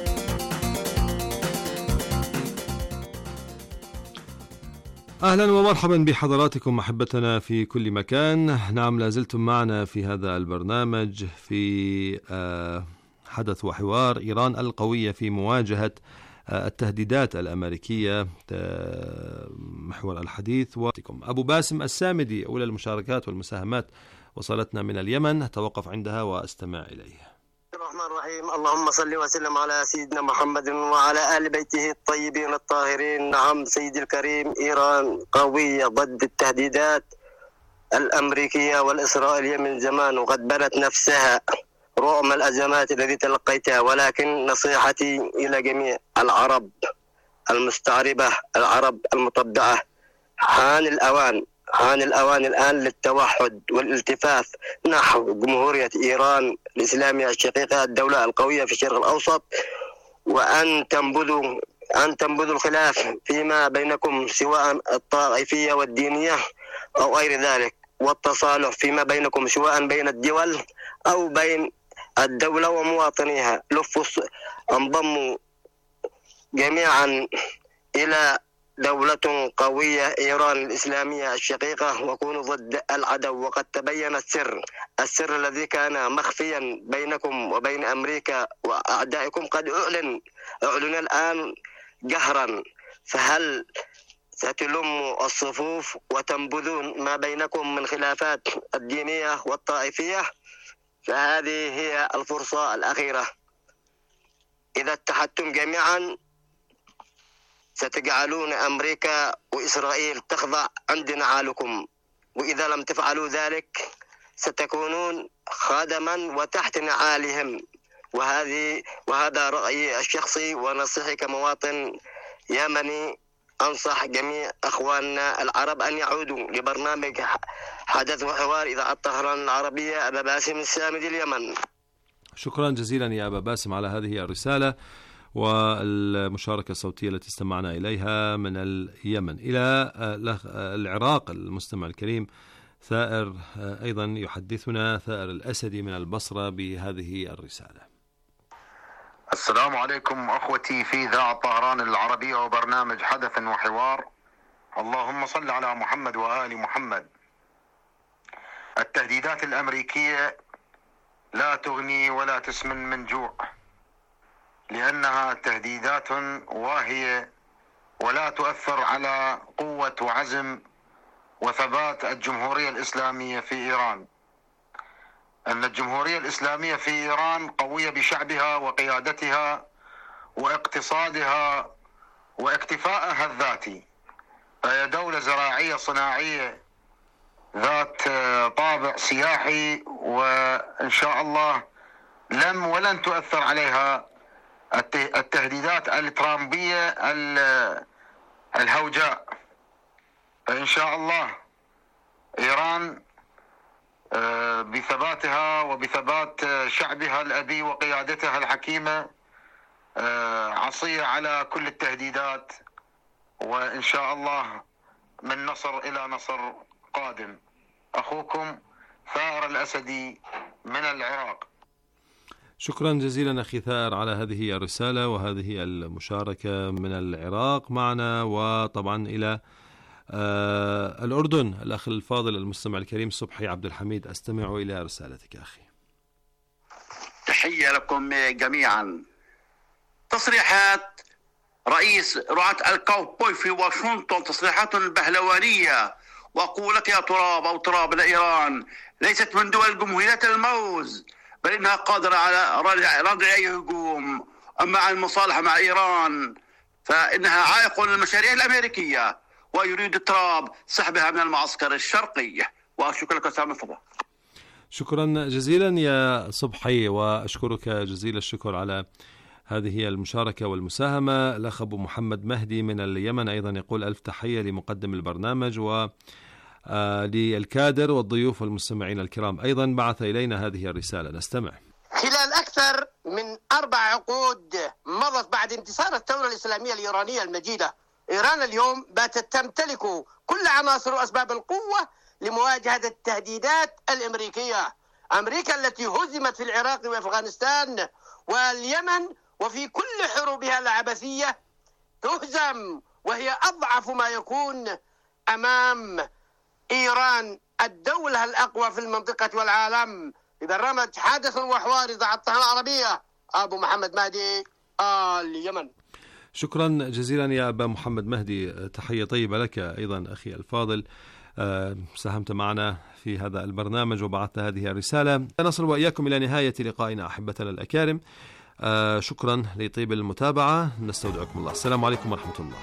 أهلا ومرحبا بحضراتكم أحبتنا في كل مكان. نعم، لازلتم معنا في هذا البرنامج في حدث وحوار. إيران القوية في مواجهة التهديدات الأمريكية محور الحديث. وكم أبو باسم السامدي، أولى المشاركات والمساهمات وصلتنا من اليمن، توقف عندها واستمع إليه. الرحمن الرحيم. اللهم صل وسلم على سيدنا محمد وعلى آل بيته الطيبين الطاهرين. نعم سيدي الكريم، إيران قوية ضد التهديدات الأمريكية والإسرائيلية من زمان، وقد بنت نفسها رغم الأزمات التي تلقيتها. ولكن نصيحتي إلى جميع العرب المستعربة، العرب المطبعة، حان الأوان حان الأوان الآن للتوحد والالتفاف نحو جمهورية إيران الإسلامية الشقيقة، الدولة القوية في الشرق الأوسط، وأن تنبذوا أن تنبذوا الخلاف فيما بينكم سواء الطائفية والدينية أو غير ذلك، والتصالح فيما بينكم سواء بين الدول أو بين الدولة ومواطنيها. لفوا انضموا جميعا إلى دولة قوية إيران الإسلامية الشقيقة، وكونوا ضد العدو. وقد تبين السر السر الذي كان مخفيا بينكم وبين أمريكا وأعدائكم قد أعلن أعلن الآن جهرا. فهل ستلموا الصفوف وتنبذون ما بينكم من خلافات الدينية والطائفية؟ فهذه هي الفرصة الأخيرة. إذا اتحدتم جميعا ستجعلون أمريكا وإسرائيل تخضع عند نعالكم، وإذا لم تفعلوا ذلك ستكونون خادما وتحت نعالهم. وهذه وهذا رأيي الشخصي ونصيحي كمواطن يمني. أنصح جميع أخواننا العرب أن يعودوا لبرنامج حدث وحوار إذاعة طهران العربية. أبا باسم السامدي، اليمن. شكرا جزيلا يا أبا باسم على هذه الرسالة والمشاركة الصوتية التي استمعنا إليها من اليمن. إلى العراق المستمع الكريم ثائر أيضا يحدثنا، ثائر الأسدي من البصرة، بهذه الرسالة. السلام عليكم أخوتي في إذاعة طهران العربية وبرنامج حدث وحوار. اللهم صل على محمد وآل محمد. التهديدات الأمريكية لا تغني ولا تسمن من جوع، لأنها تهديدات واهية ولا تؤثر على قوة وعزم وثبات الجمهورية الإسلامية في إيران. أن الجمهورية الإسلامية في إيران قوية بشعبها وقيادتها واقتصادها واكتفائها الذاتي، فهي دولة زراعية صناعية ذات طابع سياحي، وإن شاء الله لم ولن تؤثر عليها التهديدات الترامبية الهوجاء. فإن شاء الله إيران بثباتها وبثبات شعبها الأبي وقيادتها الحكيمة عصية على كل التهديدات، وإن شاء الله من نصر إلى نصر قادم. أخوكم ثائر الأسدي من العراق. شكرا جزيلا أخي ثائر على هذه الرسالة وهذه المشاركة من العراق معنا. وطبعا إلى آه الأردن، الأخ الفاضل المستمع الكريم صبحي عبد الحميد، أستمع إلى رسالتك أخي. تحية لكم جميعا. تصريحات رئيس رعاة الكاوبوي في واشنطن تصريحات بهلوانية، وأقول لك يا تراب أو تراب إيران ليست من دول جمهوريات الموز، بل إنها قادرة على ردع أي هجوم. أما عن المصالحة مع إيران فإنها عائق للمشاريع الأمريكية، ويريد ترامب سحبها من المعسكر الشرقي. وأشكر لك سامي فضل. شكرا جزيلا يا صبحي، وأشكرك جزيل الشكر على هذه المشاركة والمساهمة. الأخ أبو محمد مهدي من اليمن أيضا يقول ألف تحية لمقدم البرنامج وللكادر والضيوف والمستمعين الكرام. أيضا بعث إلينا هذه الرسالة، نستمع. خلال أكثر من أربع عقود مضت بعد انتصار الثورة الإسلامية الإيرانية المجيدة، إيران اليوم باتت تمتلك كل عناصر وأسباب القوة لمواجهة التهديدات الأمريكية. أمريكا التي هزمت في العراق وأفغانستان واليمن وفي كل حروبها العبثية تهزم وهي أضعف ما يكون أمام إيران الدولة الأقوى في المنطقة والعالم. ببرنامج حدث وحوار إذاعة الطهران العربية، أبو محمد مهدي، اليمن. شكرا جزيلا يا أبا محمد مهدي، تحية طيبة لك أيضا أخي الفاضل، ساهمت معنا في هذا البرنامج وبعثت هذه الرسالة. نصل وإياكم إلى نهاية لقائنا أحبتنا الأكارم. شكرا لطيب المتابعة، نستودعكم الله. السلام عليكم ورحمة الله.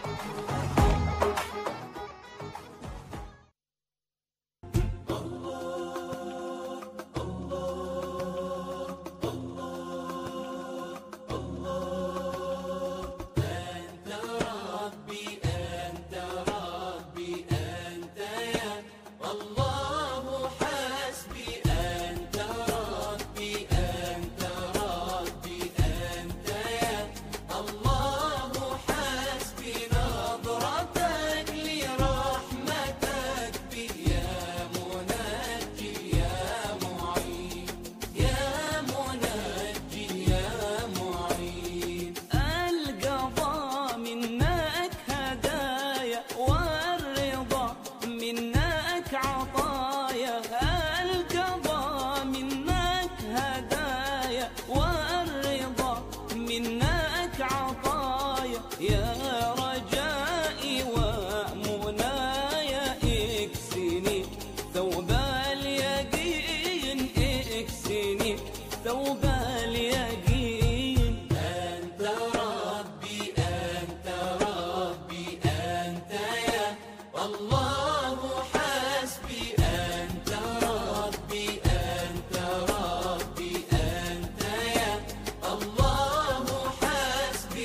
أنت يا الله حسبي أنت ربي أنت ربي أنت يا الله حسبي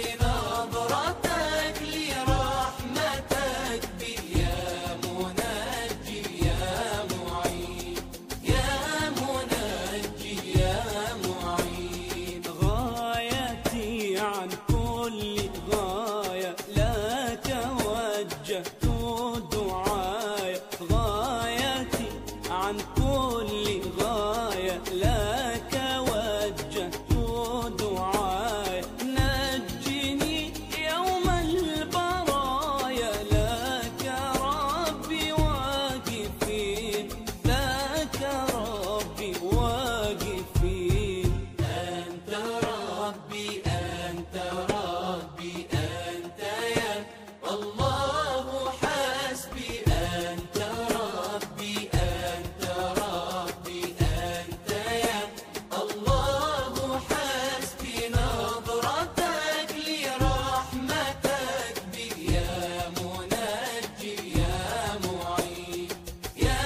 نظرتك لرحمتك بي يا منجي يا معين يا منجي يا معين غايتي عن كل غاية لك وجهت دعايا غايتي عن كل غاية لك وجهت دعايا نجني يوم البرايا لك ربي واقفين لك ربي واقفين أنت ربي أنت ربي أنت يا الله حسبي أنت ربي أنت ربي أنت يا الله حسبي نظرتك لرحمتك بي يا منجي يا معين يا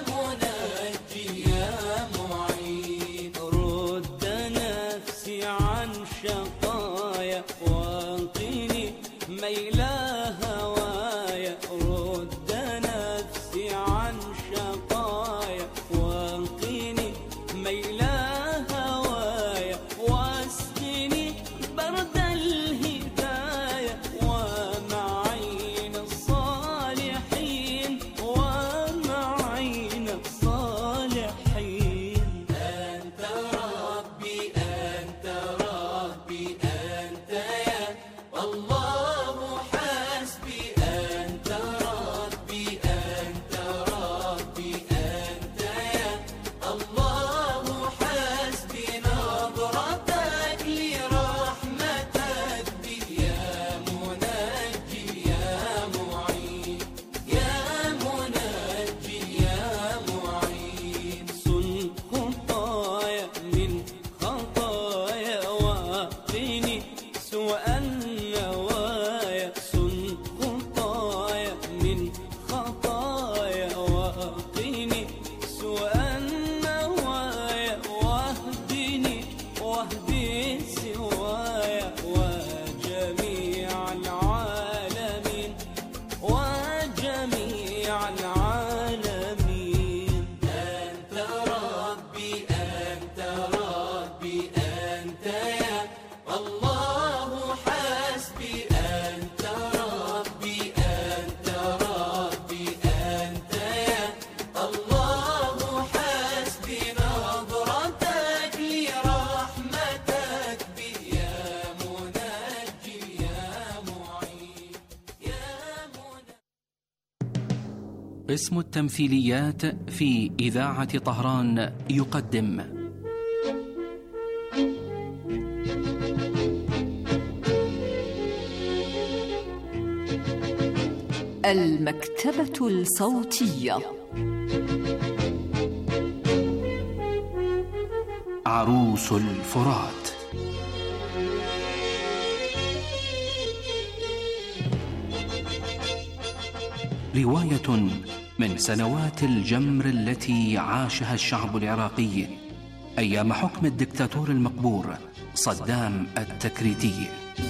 منجي يا معين رد نفسي عن شقايا وانقني ميلا هوايا رد نفسي عن شقايا وانقني ميلا هوايا واسقني برد الهدايا ومعين الصالحين ومعين الصالحين أنت ربي أنت ربي أنت يا الله حسبي أنت ربي أنت ربي أنت يا الله حسبي نظرتك لرحمتك بي يا منجي يا معين يا منجي يا معين سن خطايا من خطايا وقني سوء النوايا سن خطايا من خطايا وقني سوء النوايا واهدني واهدي سوايا وجميع العالمين وجميع العالمين أنت ربي أنت ربي أنت يا الله حسبي أنت ربي أنت ربي أنت يا الله حسبي نظرتك لرحمتك بي يا منجي يا معين يا منجي. قسم التمثيليات في إذاعة طهران يقدم المكتبة الصوتية. عروس الفرات. رواية من سنوات الجمر التي عاشها الشعب العراقي أيام حكم الدكتاتور المقبور صدام التكريتي.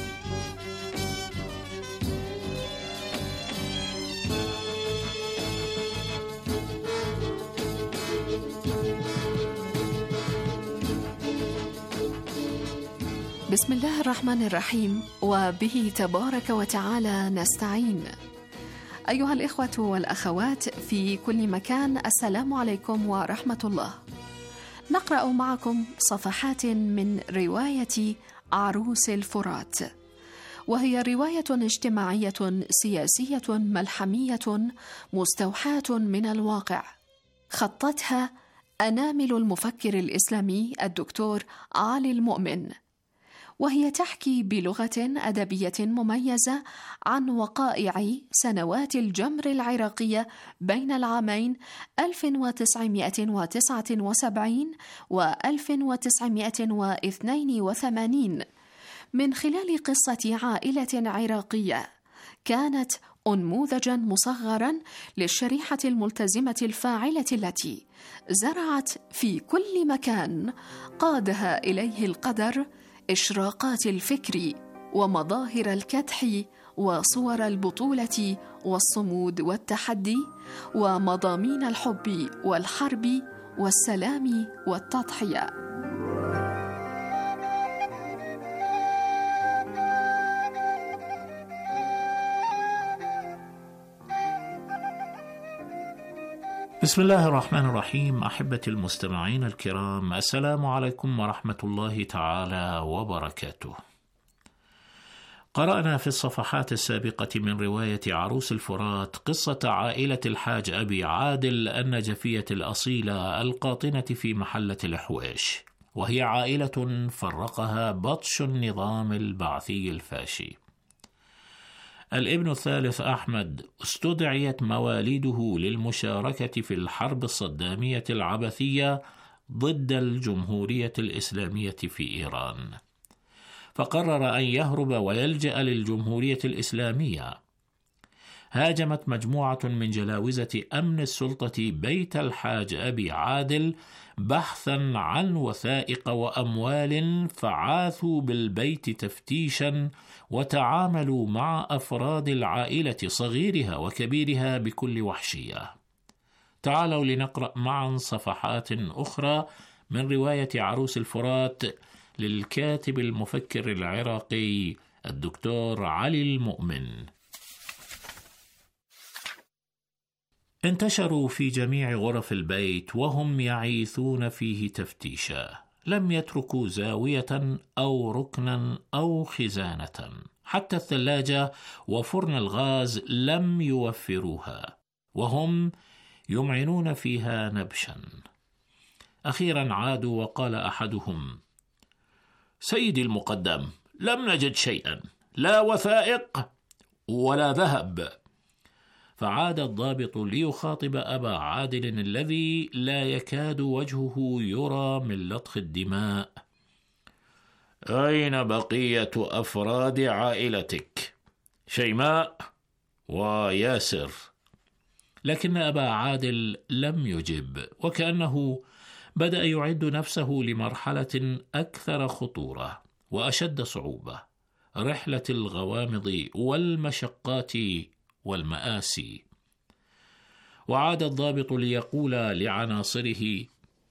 بسم الله الرحمن الرحيم، وبه تبارك وتعالى نستعين. أيها الإخوة والأخوات في كل مكان، السلام عليكم ورحمة الله. نقرأ معكم صفحات من رواية عروس الفرات، وهي رواية اجتماعية سياسية ملحمية مستوحاة من الواقع، خطتها أنامل المفكر الإسلامي الدكتور علي المؤمن، وهي تحكي بلغة أدبية مميزة عن وقائع سنوات الجمر العراقية بين العامين ألف وتسعمائة وتسعة وسبعين و ألف وتسعمائة واثنين وثمانين، من خلال قصة عائلة عراقية كانت أنموذجا مصغرا للشريحة الملتزمة الفاعلة التي زرعت في كل مكان قادها إليه القدر إشراقات الفكر ومظاهر الكدح وصور البطولة والصمود والتحدي ومضامين الحب والحرب والسلام والتضحية. بسم الله الرحمن الرحيم. أحبتي المستمعين الكرام، السلام عليكم ورحمة الله تعالى وبركاته. قرأنا في الصفحات السابقة من رواية عروس الفرات قصة عائلة الحاج أبي عادل النجفية الأصيلة القاطنة في محلة الحويش، وهي عائلة فرقها بطش النظام البعثي الفاشي. الابن الثالث أحمد استدعيت مواليده للمشاركة في الحرب الصدامية العبثية ضد الجمهورية الإسلامية في إيران، فقرر أن يهرب ويلجأ للجمهورية الإسلامية. هاجمت مجموعة من جلاوزة أمن السلطة بيت الحاج أبي عادل بحثا عن وثائق وأموال، فعاثوا بالبيت تفتيشا وتعاملوا مع أفراد العائلة صغيرها وكبيرها بكل وحشية. تعالوا لنقرأ معا صفحات أخرى من رواية عروس الفرات للكاتب المفكر العراقي الدكتور علي المؤمن. انتشروا في جميع غرف البيت وهم يعيثون فيه تفتيشا، لم يتركوا زاوية أو ركنا أو خزانة، حتى الثلاجة وفرن الغاز لم يوفروها، وهم يمعنون فيها نبشا. أخيرا عادوا وقال أحدهم: سيدي المقدم، لم نجد شيئا، لا وثائق ولا ذهب. فعاد الضابط ليخاطب أبا عادل الذي لا يكاد وجهه يرى من لطخ الدماء: أين بقية أفراد عائلتك شيماء وياسر؟ لكن أبا عادل لم يجب، وكأنه بدأ يعد نفسه لمرحلة أكثر خطورة وأشد صعوبة، رحلة الغوامض والمشقات والمآسي. وعاد الضابط ليقول لعناصره: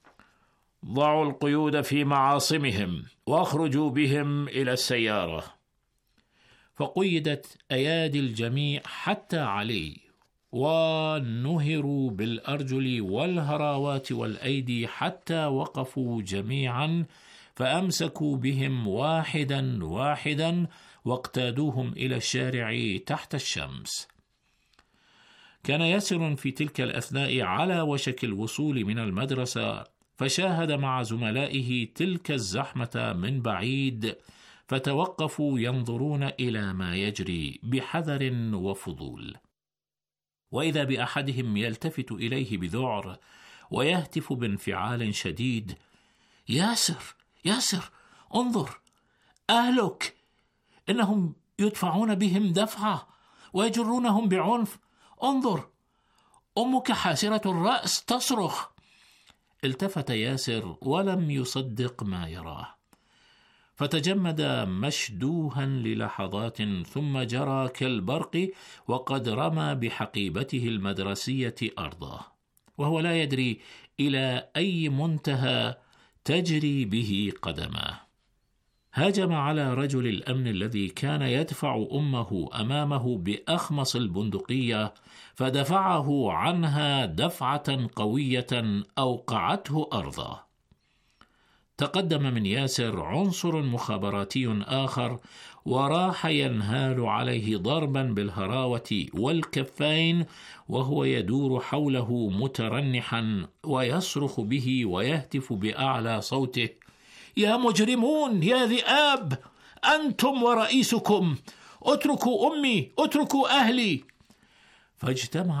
ضعوا القيود في معاصمهم واخرجوا بهم إلى السيارة. فقيدت أيادي الجميع حتى علي، ونهروا بالأرجل والهراوات والأيدي حتى وقفوا جميعا، فأمسكوا بهم واحدا واحدا واقتادوهم إلى الشارع تحت الشمس. كان ياسر في تلك الأثناء على وشك الوصول من المدرسة، فشاهد مع زملائه تلك الزحمة من بعيد، فتوقفوا ينظرون إلى ما يجري بحذر وفضول. وإذا بأحدهم يلتفت إليه بذعر ويهتف بانفعال شديد: ياسر ياسر انظر، أهلك، إنهم يدفعون بهم دفعة ويجرونهم بعنف، انظر، أمك حاسرة الرأس تصرخ. التفت ياسر ولم يصدق ما يراه، فتجمد مشدوها للحظات، ثم جرى كالبرق وقد رمى بحقيبته المدرسية أرضه، وهو لا يدري إلى أي منتهى تجري به قدمه. هاجم على رجل الأمن الذي كان يدفع أمه أمامه بأخمص البندقية، فدفعه عنها دفعة قوية أوقعته أرضه. تقدم من ياسر عنصر مخابراتي آخر وراح ينهال عليه ضربا بالهراوة والكفين، وهو يدور حوله مترنحا ويصرخ به ويهتف بأعلى صوته: يا مجرمون، يا ذئاب، أنتم ورئيسكم، اتركوا أمي، اتركوا أهلي. فاجتمع